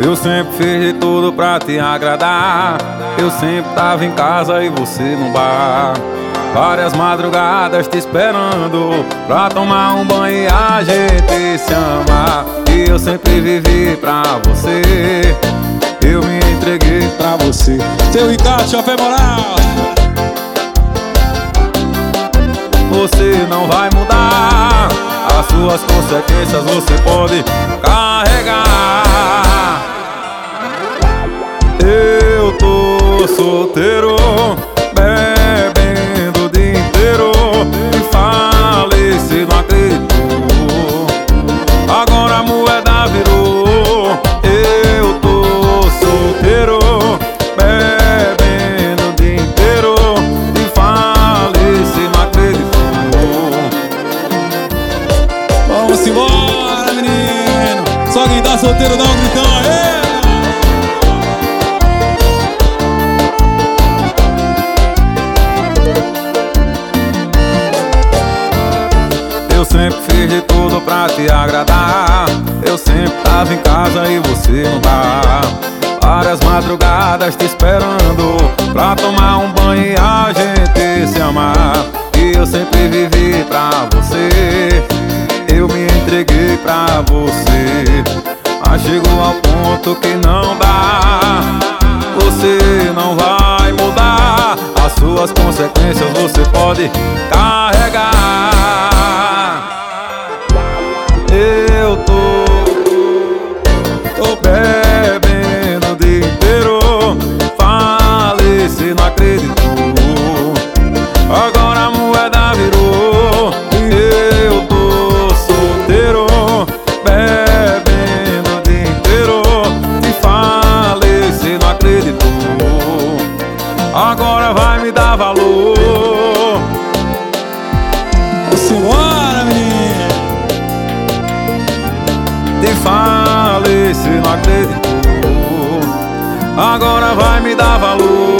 Eu sempre fiz de tudo pra te agradar. Eu sempre tava em casa e você no bar. Várias madrugadas te esperando pra tomar um banho e a gente se amar. E eu sempre vivi pra você, eu me entreguei pra você. Seu Ricardo, Chofé Moral. Você não vai mudar, as suas consequências você pode carregar. Eu tô solteiro, bebendo o dia inteiro, e faleci, não acreditou. Agora a moeda virou. Eu tô solteiro, bebendo o dia inteiro, e faleci, não acreditou. Vamos embora, menino. Só quem tá solteiro dá um gritão aí. Eu sempre fiz de tudo pra te agradar. Eu sempre tava em casa e você no bar. Várias madrugadas te esperando pra tomar um banho e a gente se amar. E eu sempre vivi pra você, eu me entreguei pra você. Mas chegou ao ponto que não dá, você não vai mudar, as suas consequências você pode carregar. Eu tô bebendo o dia inteiro, faleci, não acreditou. Agora a moeda virou. Eu tô solteiro, bebendo o dia inteiro, e faleci, não acreditou. Agora vai me dar valor. Simbora, menino. Te faleci, não acreditou. Agora vai me dar valor.